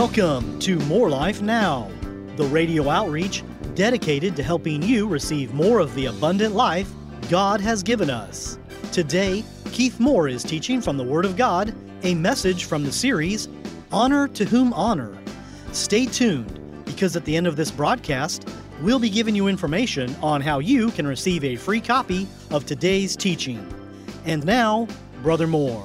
Welcome to More Life Now, the radio outreach dedicated to helping you receive more of the abundant life God has given us. Today, Keith Moore is teaching from the Word of God, a message from the series, Honor to Whom Honor. Stay tuned, because at the end of this broadcast, we'll be giving you information on how you can receive a free copy of today's teaching. And now, Brother Moore.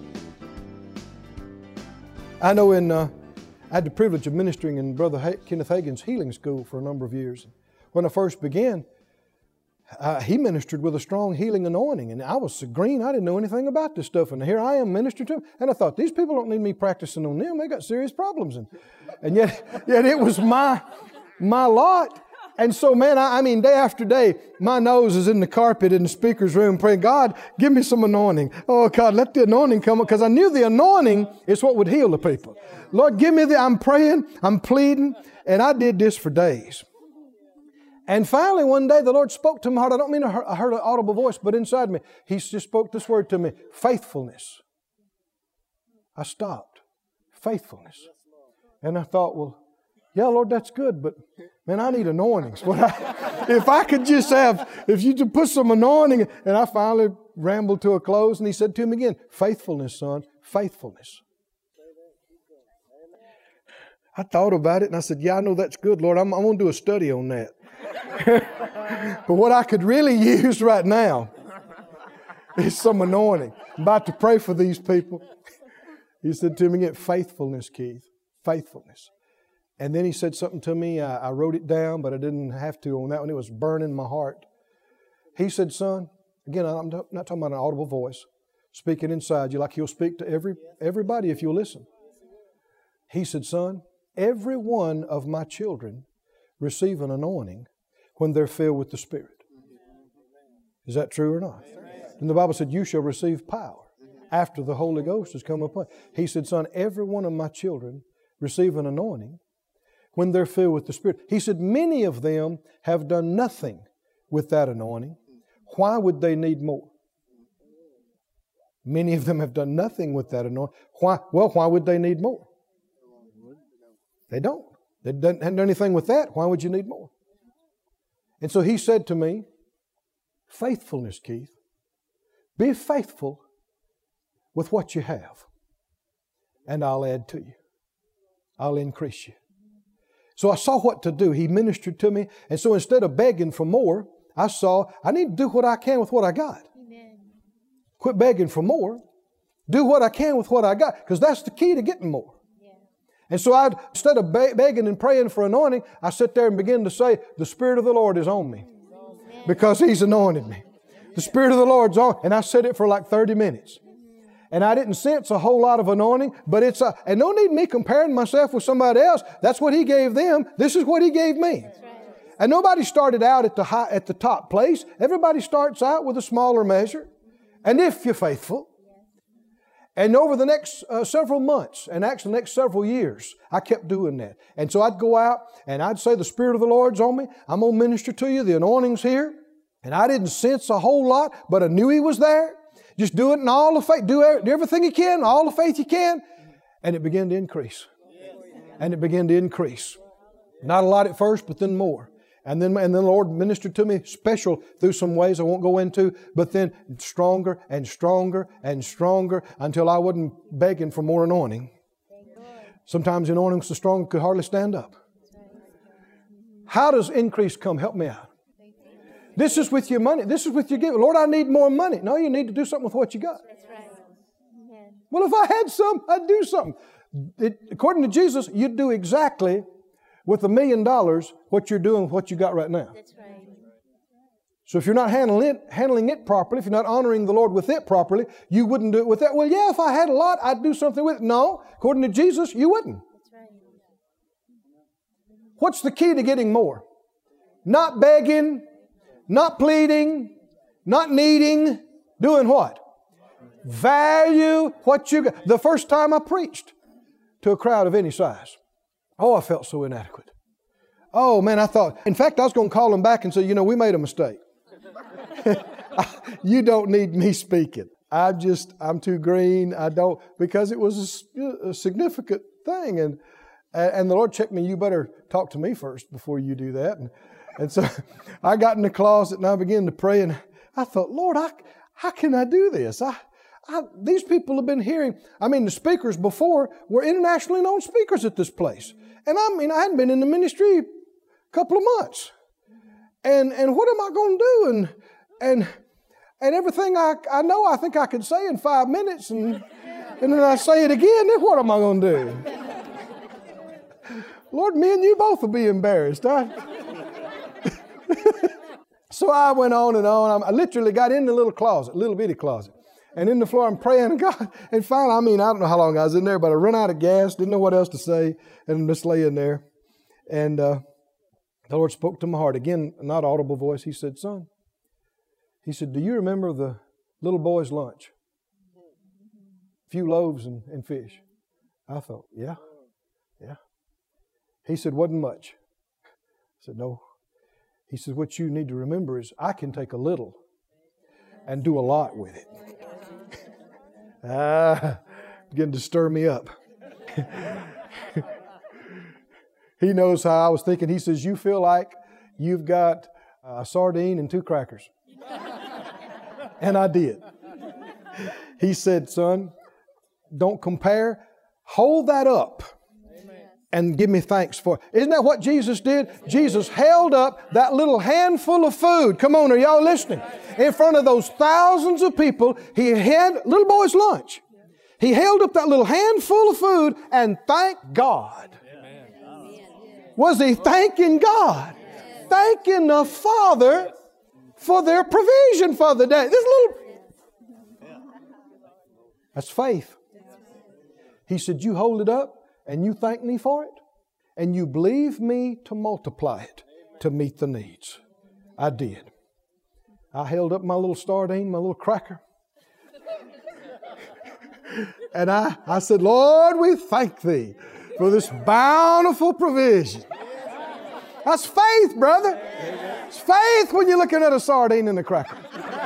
I know I had the privilege of ministering in Brother Kenneth Hagin's healing school for a number of years. When I first began, he ministered with a strong healing anointing, and I was so green, I didn't know anything about this stuff. And here I am ministering to him, and I thought, these people don't need me practicing on them. They got serious problems. And yet it was my lot. And so, man, I mean, day after day, my nose is in the carpet in the speaker's room praying, God, give me some anointing. Oh, God, let the anointing come up. Because I knew the anointing is what would heal the people. Lord, give me I'm praying, I'm pleading, and I did this for days. And finally, one day, the Lord spoke to my heart. I don't mean I heard an audible voice, but inside me, He just spoke this word to me, faithfulness. I stopped. Faithfulness. And I thought, well, yeah, Lord, that's good, but man, I need anointings. If I could just if you could put some anointing, and I finally rambled to a close, and He said to me again, faithfulness, son, faithfulness. I thought about it, and I said, yeah, I know that's good, Lord. I'm going to do a study on that. But what I could really use right now is some anointing. I'm about to pray for these people. He said to me again, faithfulness, Keith, faithfulness. And then He said something to me. I wrote it down, but I didn't have to on that one. It was burning my heart. He said, son, again, I'm not talking about an audible voice, speaking inside you like He'll speak to everybody if you'll listen. He said, son, every one of my children receive an anointing when they're filled with the Spirit. Is that true or not? And the Bible said, you shall receive power after the Holy Ghost has come upon you. He said, son, every one of my children receive an anointing when they're filled with the Spirit. He said, many of them have done nothing with that anointing. Why would they need more? Many of them have done nothing with that anointing. Why? Well, why would they need more? They don't. They haven't done anything with that. Why would you need more? And so He said to me, faithfulness, Keith. Be faithful with what you have, and I'll add to you. I'll increase you. So I saw what to do. He ministered to me. And so instead of begging for more, I saw I need to do what I can with what I got. Amen. Quit begging for more. Do what I can with what I got. Because that's the key to getting more. Yeah. And so instead of begging and praying for anointing, I sit there and begin to say, the Spirit of the Lord is on me. Amen. Because He's anointed me. The Spirit of the Lord's on. And I said it for like 30 minutes. And I didn't sense a whole lot of anointing, but and no need me comparing myself with somebody else. That's what He gave them. This is what He gave me. Right. And nobody started out at the top place. Everybody starts out with a smaller measure. And if you're faithful, and over the next several months, and actually the next several years, I kept doing that. And so I'd go out and I'd say, the Spirit of the Lord's on me. I'm going to minister to you. The anointing's here. And I didn't sense a whole lot, but I knew He was there. Just do it in all the faith. Do everything you can, all the faith you can. And it began to increase. And it began to increase. Not a lot at first, but then more. And then the Lord ministered to me special through some ways I won't go into, but then stronger and stronger and stronger until I wasn't begging for more anointing. Sometimes the anointing was so strong I could hardly stand up. How does increase come? Help me out. This is with your money. This is with your giving. Lord, I need more money. No, you need to do something with what you got. That's right. Amen. Well, if I had some, I'd do something. According to Jesus, you'd do exactly with $1 million what you're doing with what you got right now. That's right. So if you're not handling it properly, if you're not honoring the Lord with it properly, you wouldn't do it with that. Well, yeah, if I had a lot, I'd do something with it. No, according to Jesus, you wouldn't. That's right. What's the key to getting more? Not begging. Not pleading, not needing, doing what? Value what you got. The first time I preached to a crowd of any size, I felt so inadequate. Oh man, I thought, in fact, I was going to call them back and say, we made a mistake. You don't need me speaking. I'm too green. I don't, because it was a significant thing. And the Lord checked me, you better talk to me first before you do that. And so I got in the closet and I began to pray, and I thought, Lord, how can I do this? These people have been hearing, the speakers before were internationally known speakers at this place. And I hadn't been in the ministry a couple of months. And what am I going to do? And everything I know, I think I could say in 5 minutes, and then I say it again, then what am I going to do? Lord, me and you both will be embarrassed. So I went on and on. I literally got in the little closet, little bitty closet. And in the floor, I'm praying to God. And finally, I don't know how long I was in there, but I run out of gas, didn't know what else to say, and I'm just laying there. And the Lord spoke to my heart. Again, not audible voice. He said, son, he said, do you remember the little boy's lunch? A few loaves and fish. I thought, yeah. He said, wasn't much. I said, no. He said, what you need to remember is I can take a little and do a lot with it. Began to stir me up. He knows how I was thinking. He says, you feel like you've got a sardine and 2 crackers. And I did. He said, son, don't compare. Hold that up and give me thanks for it. Isn't that what Jesus did? Jesus held up that little handful of food. Come on, are y'all listening? In front of those thousands of people, He had little boy's lunch. He held up that little handful of food and thanked God. Was He thanking God? Thanking the Father for their provision for the day. That's faith. He said, you hold it up and you thank me for it, and you believe me to multiply it to meet the needs. I did. I held up my little sardine, my little cracker. And I said, Lord, we thank Thee for this bountiful provision. That's faith, brother. It's faith when you're looking at a sardine and a cracker.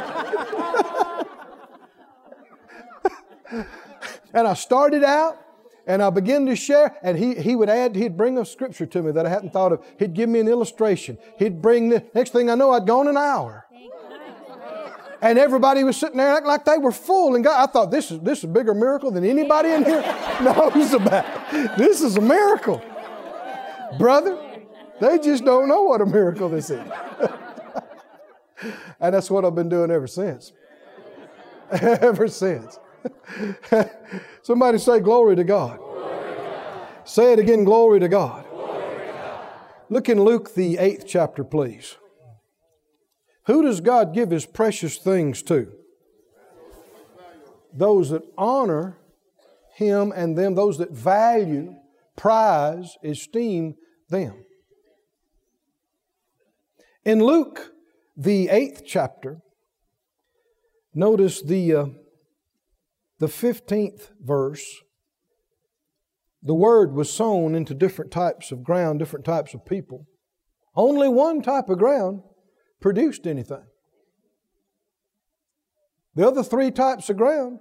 And I started out, and I began to share, and he'd bring a scripture to me that I hadn't thought of. He'd give me an illustration. He'd bring the next thing I know, I'd gone an hour. And everybody was sitting there acting like they were full. And God, I thought, this is a bigger miracle than anybody in here knows about. This is a miracle. Brother, they just don't know what a miracle this is. And that's what I've been doing ever since. Ever since. Somebody say glory to God. Glory to God. Say it again, glory to God. Glory to God. Look in Luke the 8th chapter, please. Who does God give His precious things to? Those that honor Him and them, those that value, prize, esteem them. In Luke the 8th chapter, notice the 15th verse. The word was sown into different types of ground, different types of people. Only one type of ground produced anything. The other 3 types of ground,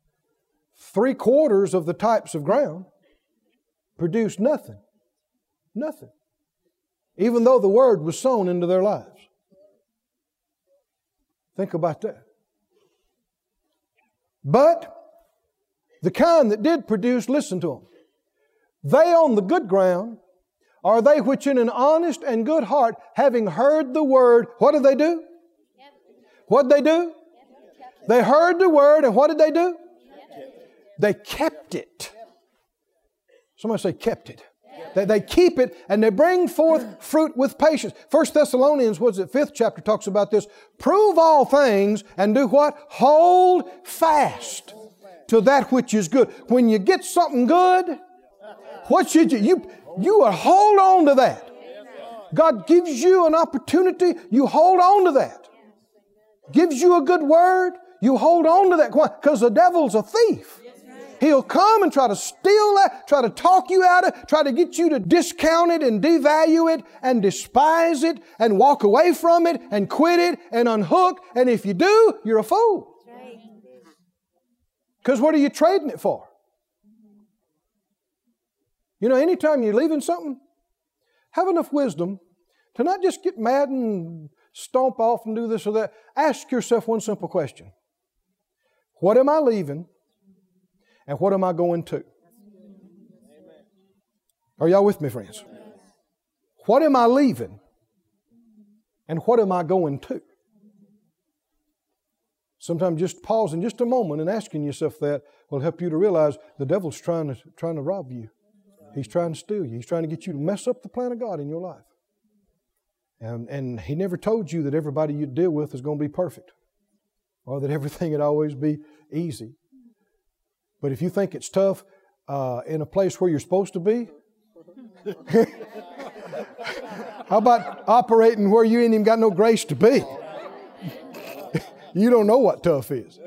3/4 of the types of ground, produced nothing. Nothing. Even though the word was sown into their lives. Think about that. But the kind that did produce, listen to them. They on the good ground are they which in an honest and good heart, having heard the word, what did they do? What did they do? They heard the word, and what did they do? They kept it. Somebody say kept it. They keep it and they bring forth fruit with patience. 1 Thessalonians, 5th chapter talks about this. Prove all things and do what? Hold fast to that which is good. When you get something good, what should you? You hold on to that. God gives you an opportunity, you hold on to that. Gives you a good word, you hold on to that. Why? Because the devil's a thief. He'll come and try to steal that, try to talk you out of it, try to get you to discount it and devalue it and despise it and walk away from it and quit it and unhook. And if you do, you're a fool. Because what are you trading it for? You know, anytime you're leaving something, have enough wisdom to not just get mad and stomp off and do this or that. Ask yourself one simple question. What am I leaving and what am I going to? Are y'all with me, friends? What am I leaving and what am I going to? Sometimes just pausing just a moment and asking yourself that will help you to realize the devil's trying to rob you. He's trying to steal you. He's trying to get you to mess up the plan of God in your life. And he never told you that everybody you deal with is going to be perfect or that everything would always be easy. But if you think it's tough in a place where you're supposed to be, how about operating where you ain't even got no grace to be? You don't know what tough is.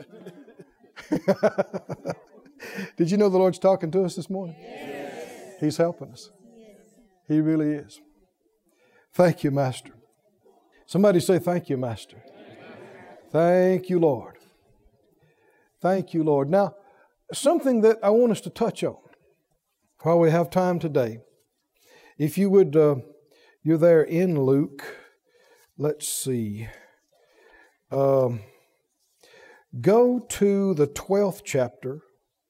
Did you know the Lord's talking to us this morning? Yes. He's helping us. He really is. Thank you, Master. Somebody say, thank you, Master. Thank you, Lord. Thank you, Lord. Now, something that I want us to touch on while we have time today. If you would, you're there in Luke. Let's see. Go to the 12th chapter.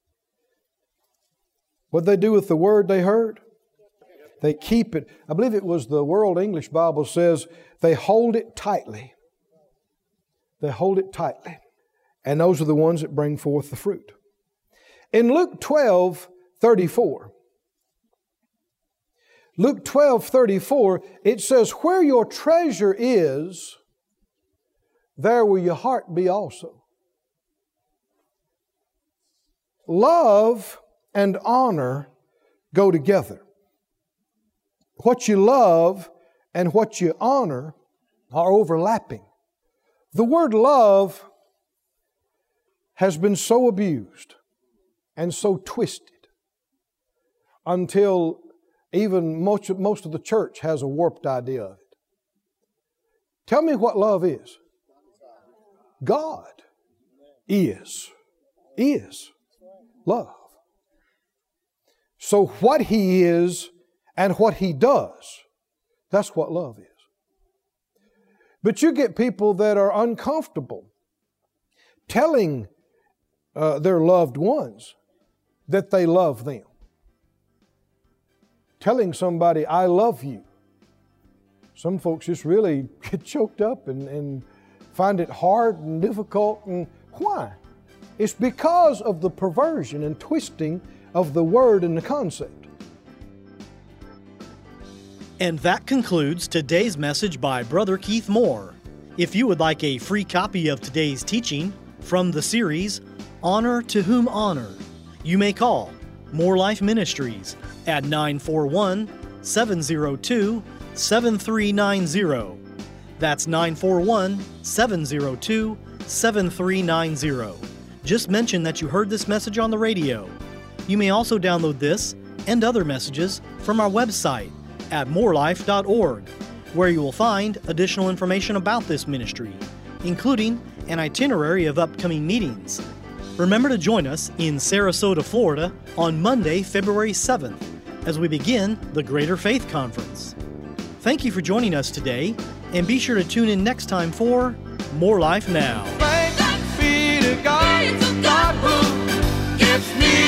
What did they do with the word they heard? They keep it. I believe it was the World English Bible says they hold it tightly. They hold it tightly. And those are the ones that bring forth the fruit. In Luke 12:34, Luke 12:34, it says, where your treasure is, there will your heart be also. Love and honor go together. What you love and what you honor are overlapping. The word love has been so abused and so twisted until even most of the church has a warped idea of it. Tell me what love is. God is love. So what He is and what He does, that's what love is. But you get people that are uncomfortable telling their loved ones that they love them. Telling somebody, I love you. Some folks just really get choked up and find it hard and difficult. And why? It's because of the perversion and twisting of the word and the concept. And that concludes today's message by Brother Keith Moore. If you would like a free copy of today's teaching from the series, Honor to Whom Honor, you may call More Life Ministries at 941-702-7390. That's 941-702-7390. Just mention that you heard this message on the radio. You may also download this and other messages from our website at morelife.org, where you will find additional information about this ministry, including an itinerary of upcoming meetings. Remember to join us in Sarasota, Florida on Monday, February 7th, as we begin the Greater Faith Conference. Thank you for joining us today, and be sure to tune in next time for More Life Now. Thanks be to God, God who gives me